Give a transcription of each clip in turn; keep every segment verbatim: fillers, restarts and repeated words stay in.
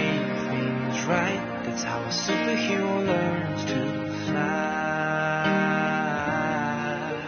things right. That's how a superhero learns to fly.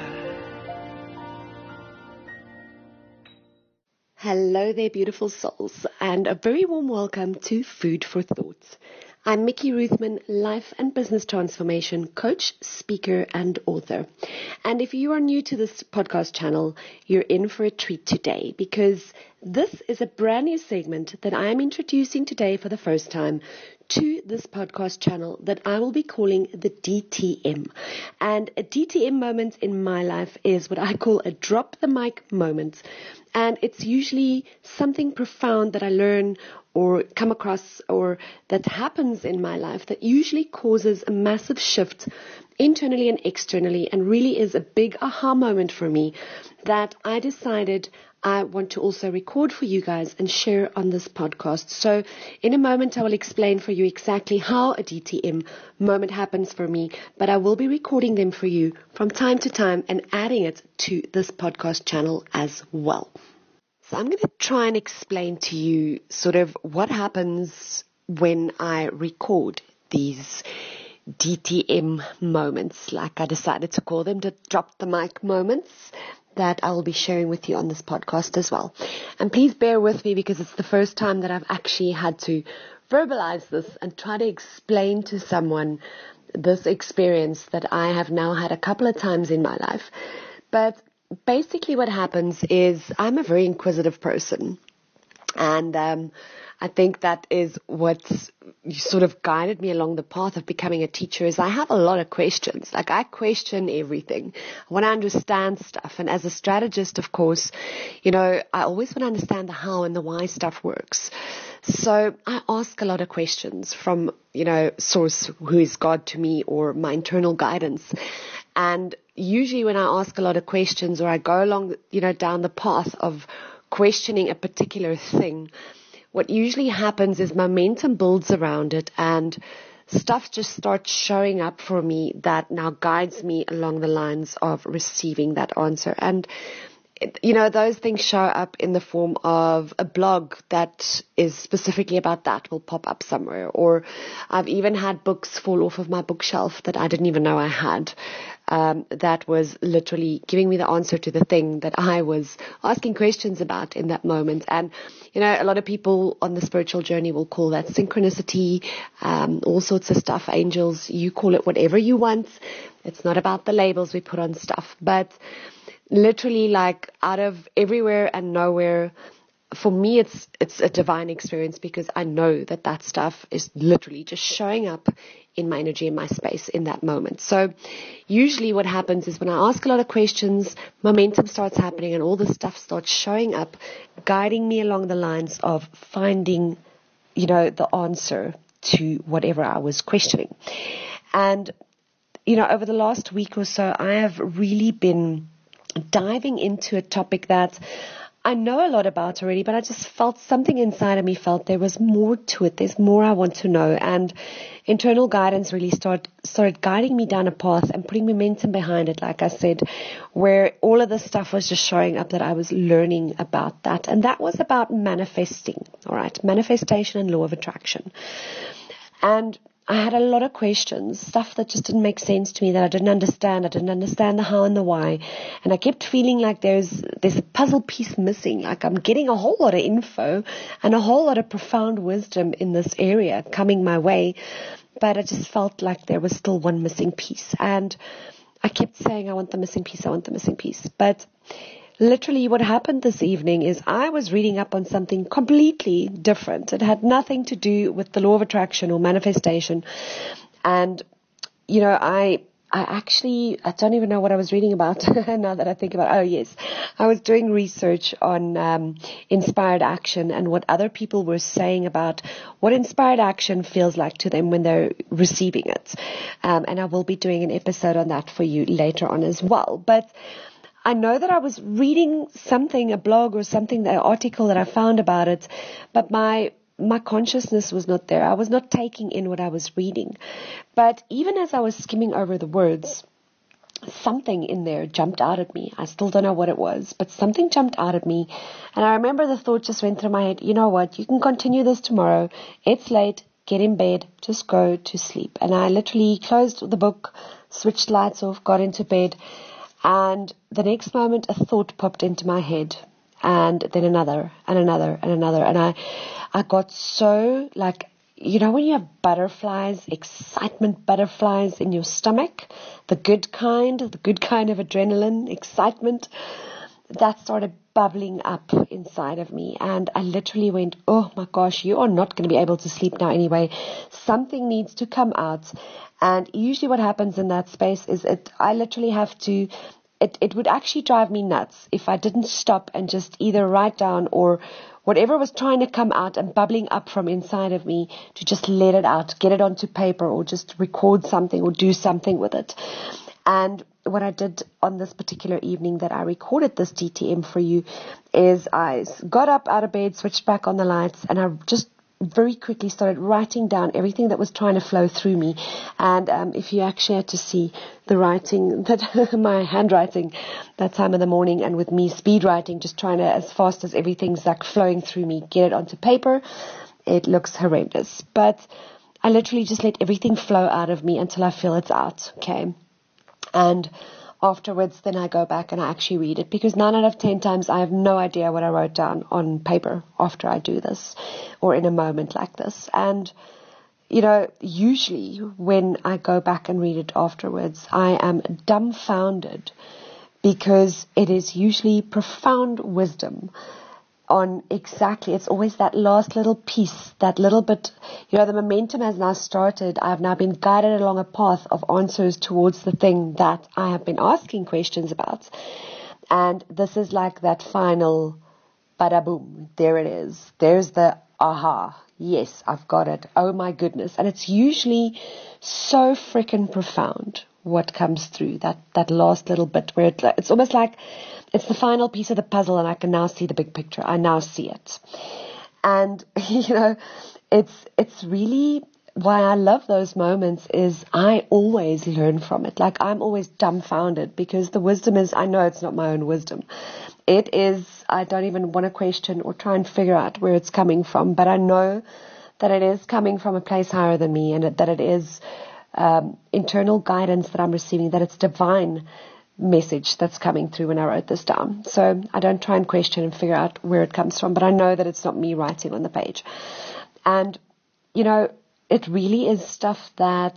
Hello there, beautiful souls, and a very warm welcome to Food for Thought. I'm Mickey Ruthman, life and business transformation coach, speaker, and author. And if you are new to this podcast channel, you're in for a treat today, because this is a brand new segment that I am introducing today for the first time to this podcast channel that I will be calling the D T M. And a D T M moment in my life is what I call a drop the mic moment. And it's usually something profound that I learn or come across or that happens in my life that usually causes a massive shift internally and externally, and really is a big aha moment for me that I decided I want to also record for you guys and share on this podcast. So in a moment, I will explain for you exactly how a D T M moment happens for me, but I will be recording them for you from time to time and adding it to this podcast channel as well. So I'm going to try and explain to you sort of what happens when I record these D T M moments, like I decided to call them, the drop the mic moments, that I will be sharing with you on this podcast as well. And please bear with me, because it's the first time that I've actually had to verbalize this and try to explain to someone this experience that I have now had a couple of times in my life. But basically what happens is I'm a very inquisitive person. And um, I think that is what's sort of guided me along the path of becoming a teacher, is I have a lot of questions. Like, I question everything. I want to understand stuff. And as a strategist, of course, you know, I always want to understand the how and the why stuff works. So I ask a lot of questions from, you know, source, who is God to me, or my internal guidance. And usually when I ask a lot of questions, or I go along, you know, down the path of questioning a particular thing, what usually happens is momentum builds around it, and stuff just starts showing up for me that now guides me along the lines of receiving that answer. And, you know, those things show up in the form of a blog that is specifically about that will pop up somewhere. Or I've even had books fall off of my bookshelf that I didn't even know I had. Um, that was literally giving me the answer to the thing that I was asking questions about in that moment. And, you know, a lot of people on the spiritual journey will call that synchronicity, um, all sorts of stuff, angels. You call it whatever you want. It's not about the labels we put on stuff, but literally, like, out of everywhere and nowhere, for me, it's it's a divine experience, because I know that that stuff is literally just showing up in my energy, in my space, in that moment. So usually what happens is when I ask a lot of questions, momentum starts happening, and all this stuff starts showing up, guiding me along the lines of finding, you know, the answer to whatever I was questioning. And, you know, over the last week or so, I have really been diving into a topic that I know a lot about already, but I just felt something inside of me felt there was more to it. There's more I want to know. And internal guidance really start, started guiding me down a path and putting momentum behind it, like I said, where all of this stuff was just showing up that I was learning about that. And that was about manifesting, all right, manifestation and law of attraction. And I had a lot of questions, stuff that just didn't make sense to me, that I didn't understand. I didn't understand the how and the why. And I kept feeling like there's there's a puzzle piece missing. Like, I'm getting a whole lot of info and a whole lot of profound wisdom in this area coming my way. But I just felt like there was still one missing piece. And I kept saying, I want the missing piece, I want the missing piece. But literally what happened this evening is I was reading up on something completely different. It had nothing to do with the law of attraction or manifestation. And, you know, I I actually, I don't even know what I was reading about now that I think about it. Oh, yes. I was doing research on um, inspired action and what other people were saying about what inspired action feels like to them when they're receiving it. Um, and I will be doing an episode on that for you later on as well. But I know that I was reading something, a blog or something, an article that I found about it, but my my consciousness was not there. I was not taking in what I was reading. But even as I was skimming over the words, something in there jumped out at me. I still don't know what it was, but something jumped out at me. And I remember the thought just went through my head, you know what, you can continue this tomorrow. It's late. Get in bed. Just go to sleep. And I literally closed the book, switched lights off, got into bed. And the next moment, a thought popped into my head. And then another, and another, and another. And I, I got so, like, you know when you have butterflies, excitement butterflies in your stomach, the good kind, the good kind of adrenaline, excitement, that started bubbling up inside of me. And I literally went, oh my gosh, you are not going to be able to sleep now anyway. Something needs to come out. And usually what happens in that space is it, I literally have to, it, it would actually drive me nuts if I didn't stop and just either write down or whatever was trying to come out and bubbling up from inside of me, to just let it out, get it onto paper, or just record something or do something with it. And what I did on this particular evening that I recorded this D T M for you is I got up out of bed, switched back on the lights, and I just very quickly started writing down everything that was trying to flow through me. And um, if you actually had to see the writing, that my handwriting that time of the morning, and with me speed writing, just trying to, as fast as everything's like flowing through me, get it onto paper, it looks horrendous. But I literally just let everything flow out of me until I feel it's out, okay? And afterwards, then I go back and I actually read it, because nine out of ten times I have no idea what I wrote down on paper after I do this, or in a moment like this. And, you know, usually when I go back and read it afterwards, I am dumbfounded, because it is usually profound wisdom on exactly, it's always that last little piece, that little bit, you know, the momentum has now started. I've now been guided along a path of answers towards the thing that I have been asking questions about. And this is like that final bada boom. There it is. There's the aha. Yes, I've got it. Oh my goodness. And it's usually so freaking profound what comes through, that, that last little bit where it, it's almost like it's the final piece of the puzzle, and I can now see the big picture. I now see it. And, you know, it's it's really why I love those moments is I always learn from it. Like, I'm always dumbfounded, because the wisdom is, I know it's not my own wisdom. It is, I don't even want to question or try and figure out where it's coming from, but I know that it is coming from a place higher than me, and that it is um, internal guidance that I'm receiving, that it's divine message that's coming through when I wrote this down. So I don't try and question and figure out where it comes from, but I know that it's not me writing on the page. And, you know, it really is stuff that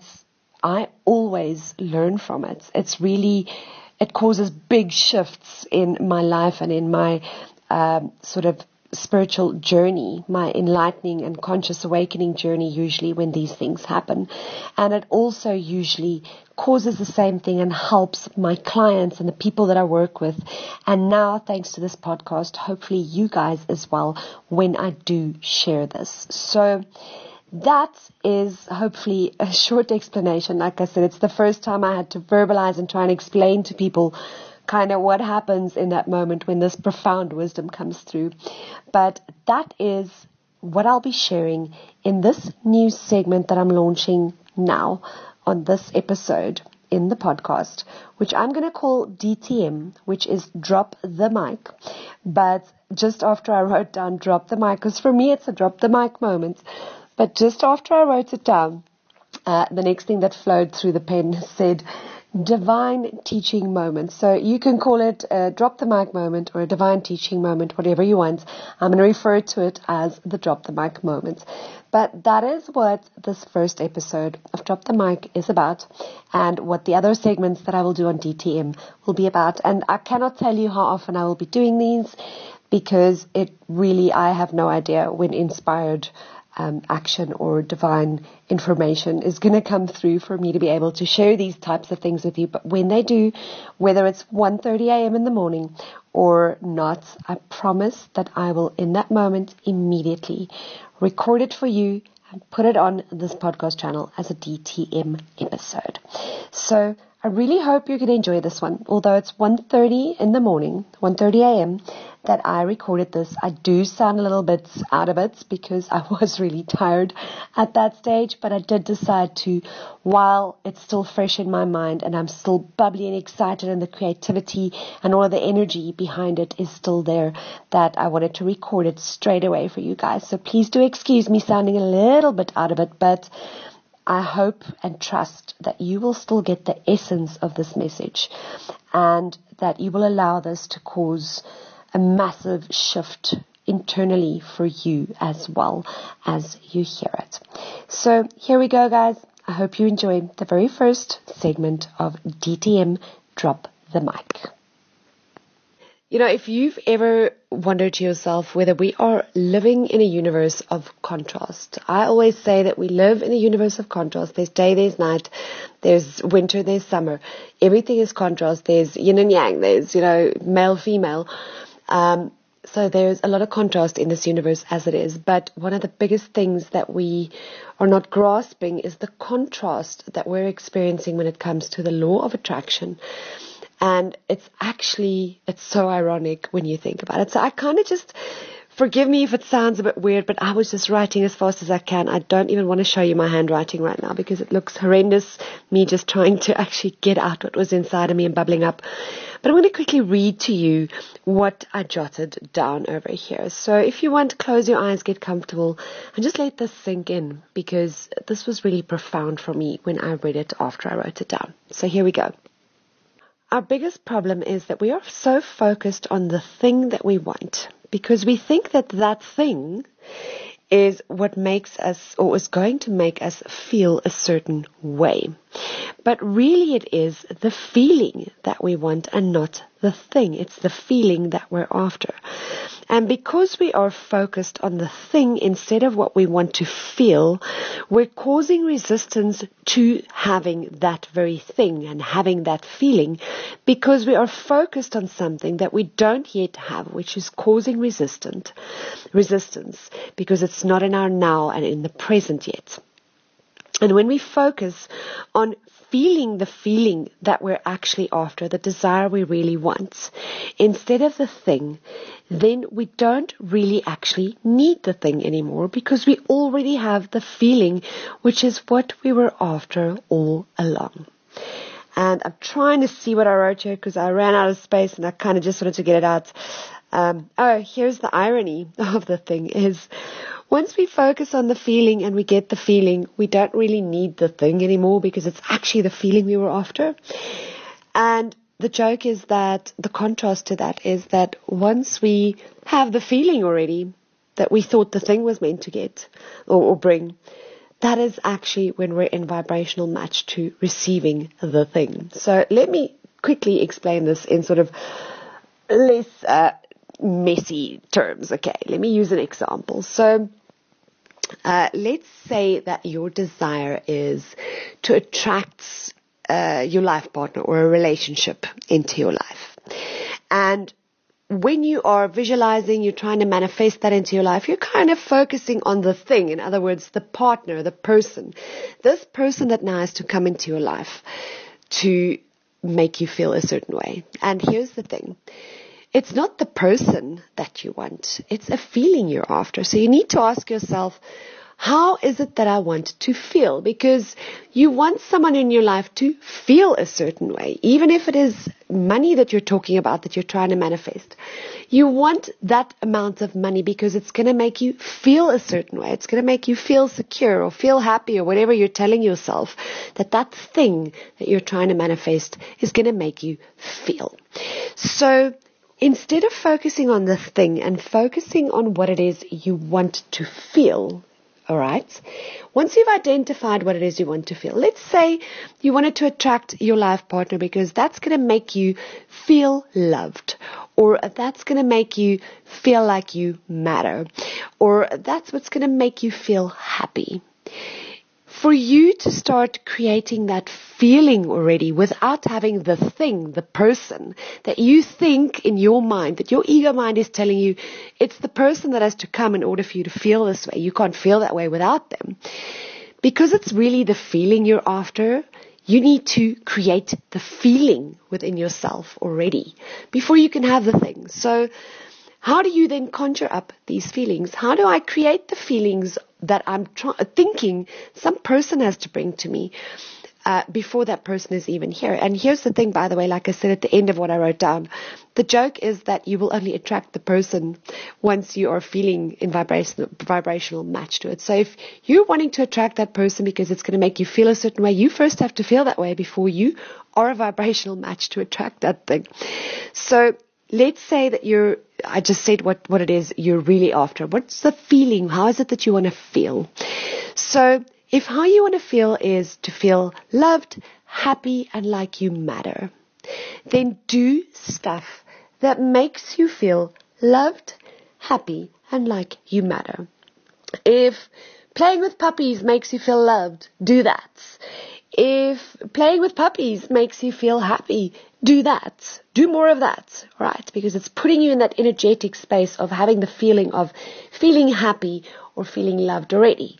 I always learn from it. It's really, it causes big shifts in my life and in my um, sort of spiritual journey, my enlightening and conscious awakening journey, usually when these things happen. And it also usually causes the same thing and helps my clients and the people that I work with. And now, thanks to this podcast, hopefully you guys as well, when I do share this. So that is hopefully a short explanation. Like I said, it's the first time I had to verbalize and try and explain to people kind of what happens in that moment when this profound wisdom comes through. But that is what I'll be sharing in this new segment that I'm launching now on this episode in the podcast, which I'm going to call D T M, which is Drop the Mic. But just after I wrote down Drop the Mic, because for me it's a drop the mic moment, but just after I wrote it down, uh, the next thing that flowed through the pen said divine teaching moment. So you can call it a drop the mic moment or a divine teaching moment, whatever you want. I'm going to refer to it as the drop the mic moment. But that is what this first episode of Drop the Mic is about, and what the other segments that I will do on D T M will be about. And I cannot tell you how often I will be doing these, because it really, I have no idea when inspired Um, action or divine information is going to come through for me to be able to share these types of things with you. But when they do, whether it's one thirty a.m. in the morning or not, I promise that I will, in that moment, immediately record it for you and put it on this podcast channel as a D T M episode. So I really hope you're going to enjoy this one. Although it's one thirty in the morning, one thirty a.m. that I recorded this, I do sound a little bit out of it because I was really tired at that stage. But I did decide to, while it's still fresh in my mind and I'm still bubbly and excited and the creativity and all of the energy behind it is still there, that I wanted to record it straight away for you guys. So please do excuse me sounding a little bit out of it, but I hope and trust that you will still get the essence of this message and that you will allow this to cause a massive shift internally for you as well as you hear it. So here we go, guys. I hope you enjoy the very first segment of D T M Drop the Mic. You know, if you've ever wondered to yourself whether we are living in a universe of contrast, I always say that we live in a universe of contrast. There's day, there's night, there's winter, there's summer. Everything is contrast. There's yin and yang, there's, you know, male, female. Um, so there's a lot of contrast in this universe as it is. But one of the biggest things that we are not grasping is the contrast that we're experiencing when it comes to the law of attraction. And it's actually, it's so ironic when you think about it. So I kind of just, forgive me if it sounds a bit weird, but I was just writing as fast as I can. I don't even want to show you my handwriting right now because it looks horrendous, me just trying to actually get out what was inside of me and bubbling up. But I'm going to quickly read to you what I jotted down over here. So if you want, close your eyes, get comfortable, and just let this sink in because this was really profound for me when I read it after I wrote it down. So here we go. Our biggest problem is that we are so focused on the thing that we want because we think that that thing is what makes us or is going to make us feel a certain way. But really it is the feeling that we want and not the thing. It's the feeling that we're after. And because we are focused on the thing instead of what we want to feel, we're causing resistance to having that very thing and having that feeling because we are focused on something that we don't yet have, which is causing resistant, resistance because it's not in our now and in the present yet. And when we focus on feeling the feeling that we're actually after, the desire we really want, instead of the thing, then we don't really actually need the thing anymore because we already have the feeling, which is what we were after all along. And I'm trying to see what I wrote here because I ran out of space and I kind of just wanted to get it out. Um, oh, here's the irony of the thing is, once we focus on the feeling and we get the feeling, we don't really need the thing anymore because it's actually the feeling we were after. And the joke is that the contrast to that is that once we have the feeling already that we thought the thing was meant to get or, or bring, that is actually when we're in vibrational match to receiving the thing. So let me quickly explain this in sort of less uh, messy terms. Okay, let me use an example. So uh, let's say that your desire is to attract uh, your life partner or a relationship into your life. And when you are visualizing, you're trying to manifest that into your life, you're kind of focusing on the thing. In other words, the partner, the person. This person that now has to come into your life to make you feel a certain way. And here's the thing. It's not the person that you want. It's a feeling you're after. So you need to ask yourself, how is it that I want to feel? Because you want someone in your life to feel a certain way, even if it is money that you're talking about, that you're trying to manifest. You want that amount of money because it's going to make you feel a certain way. It's going to make you feel secure or feel happy or whatever you're telling yourself that that thing that you're trying to manifest is going to make you feel. So instead of focusing on the thing and focusing on what it is you want to feel, all right, once you've identified what it is you want to feel, let's say you wanted to attract your life partner because that's going to make you feel loved, or that's going to make you feel like you matter, or that's what's going to make you feel happy. For you to start creating that feeling already without having the thing, the person that you think in your mind, that your ego mind is telling you it's the person that has to come in order for you to feel this way. You can't feel that way without them. Because it's really the feeling you're after, you need to create the feeling within yourself already before you can have the thing. So how do you then conjure up these feelings? How do I create the feelings that I'm try- thinking some person has to bring to me uh, before that person is even here? And here's the thing, by the way, like I said at the end of what I wrote down, the joke is that you will only attract the person once you are feeling in vibrational, vibrational match to it. So if you're wanting to attract that person because it's going to make you feel a certain way, you first have to feel that way before you are a vibrational match to attract that thing. So let's say that you're, I just said what, what it is you're really after. What's the feeling? How is it that you want to feel? So if how you want to feel is to feel loved, happy, and like you matter, then do stuff that makes you feel loved, happy, and like you matter. If playing with puppies makes you feel loved, do that. If playing with puppies makes you feel happy, do that. Do more of that, right? Because it's putting you in that energetic space of having the feeling of feeling happy or feeling loved already.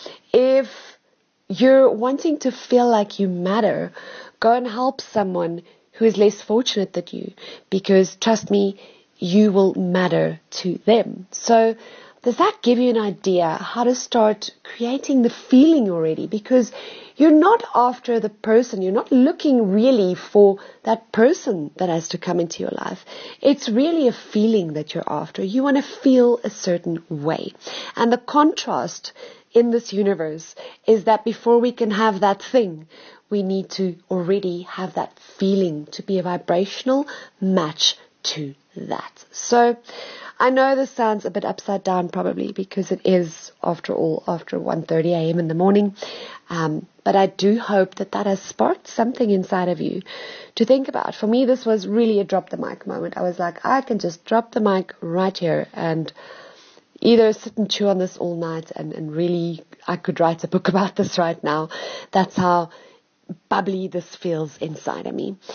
If you're wanting to feel like you matter, go and help someone who is less fortunate than you, because trust me, you will matter to them. So does that give you an idea how to start creating the feeling already? Because you're not after the person. You're not looking really for that person that has to come into your life. It's really a feeling that you're after. You want to feel a certain way. And the contrast in this universe is that before we can have that thing, we need to already have that feeling to be a vibrational match to that. So I know this sounds a bit upside down probably because it is, after all, after one thirty a.m. in the morning. Um, but I do hope that that has sparked something inside of you to think about. For me, this was really a drop the mic moment. I was like, I can just drop the mic right here and either sit and chew on this all night and, and really I could write a book about this right now. That's how bubbly this feels inside of me.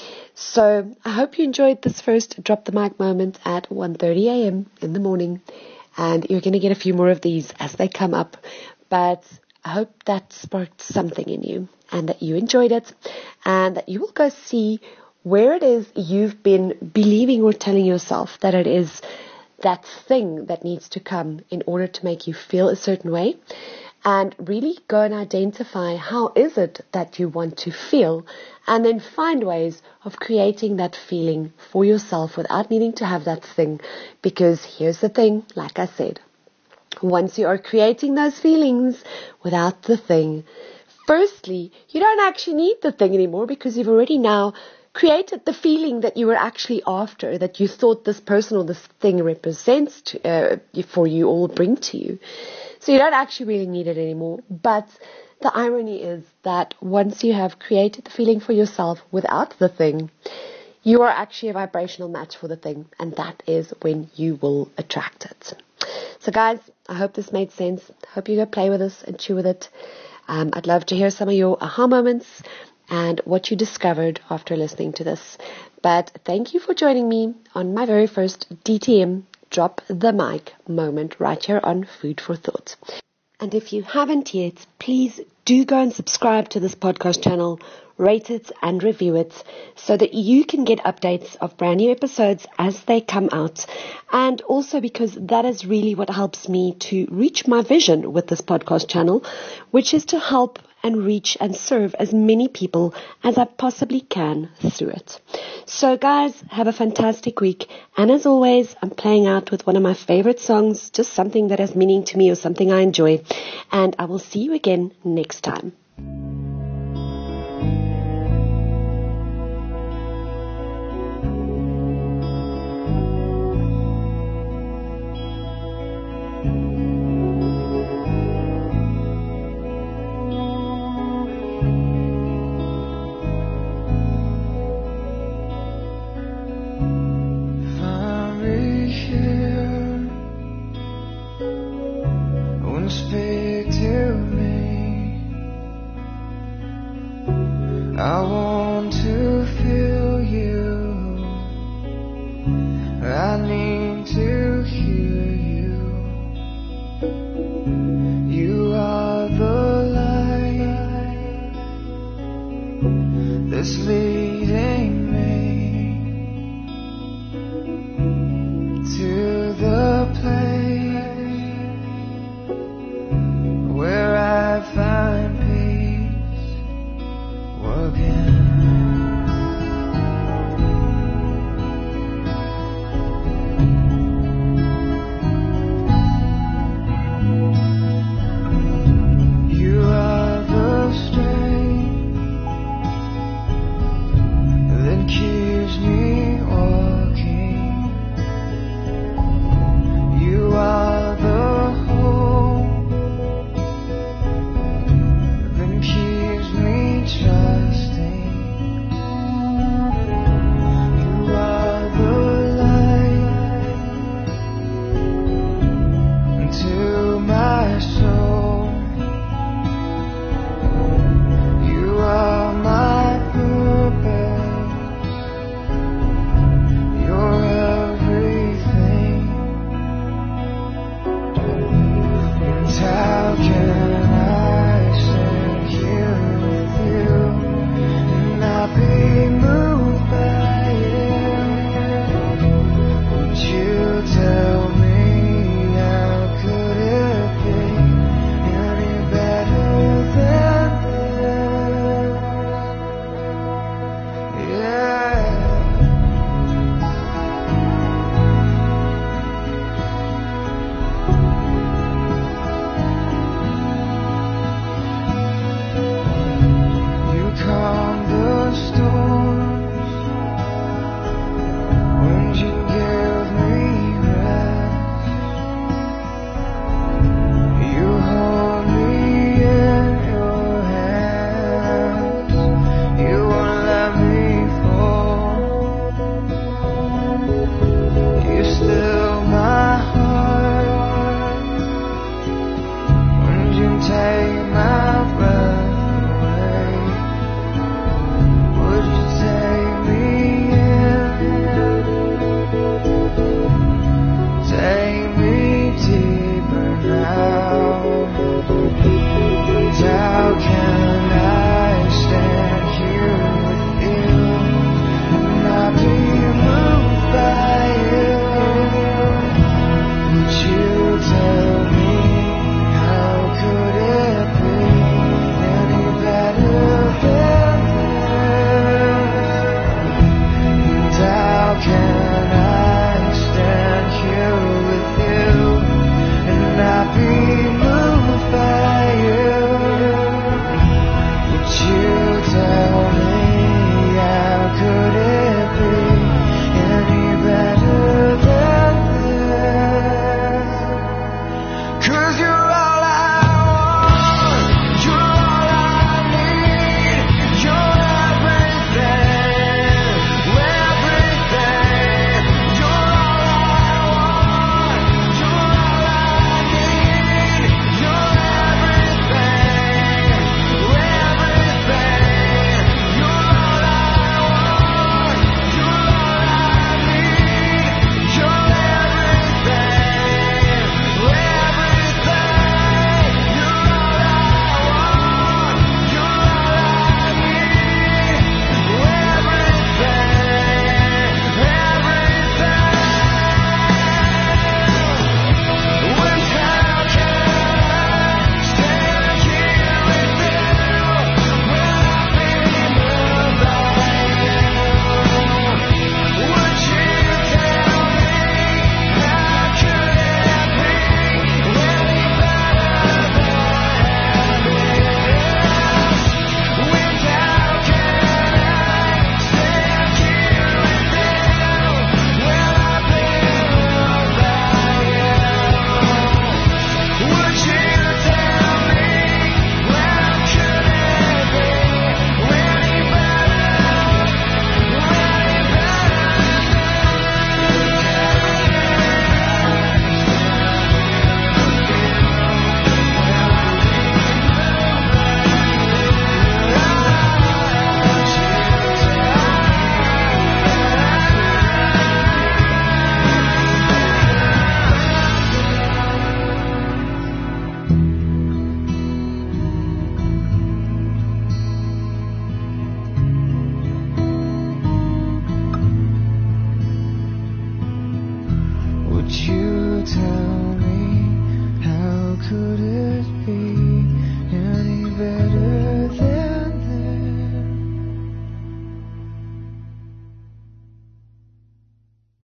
So I hope you enjoyed this first drop the mic moment at one thirty a.m. in the morning, and you're going to get a few more of these as they come up, but I hope that sparked something in you and that you enjoyed it and that you will go see where it is you've been believing or telling yourself that it is that thing that needs to come in order to make you feel a certain way. And really go and identify how is it that you want to feel, and then find ways of creating that feeling for yourself without needing to have that thing. Because here's the thing, like I said, once you are creating those feelings without the thing, firstly, you don't actually need the thing anymore because you've already now created the feeling that you were actually after, that you thought this person or this thing represents to, uh, for you or bring to you. So you don't actually really need it anymore. But the irony is that once you have created the feeling for yourself without the thing, you are actually a vibrational match for the thing. And that is when you will attract it. So guys, I hope this made sense. I hope you go play with this and chew with it. Um, I'd love to hear some of your aha moments and what you discovered after listening to this. But thank you for joining me on my very first D T M Drop the Mic moment right here on Food for Thought. And if you haven't yet, please do go and subscribe to this podcast channel, rate it and review it so that you can get updates of brand new episodes as they come out. And also because that is really what helps me to reach my vision with this podcast channel, which is to help and reach and serve as many people as I possibly can through it. So guys, have a fantastic week. And as always, I'm playing out with one of my favorite songs, just something that has meaning to me or something I enjoy. And I will see you again next time. I want to feel you. I need to hear you. You are the light. misleading.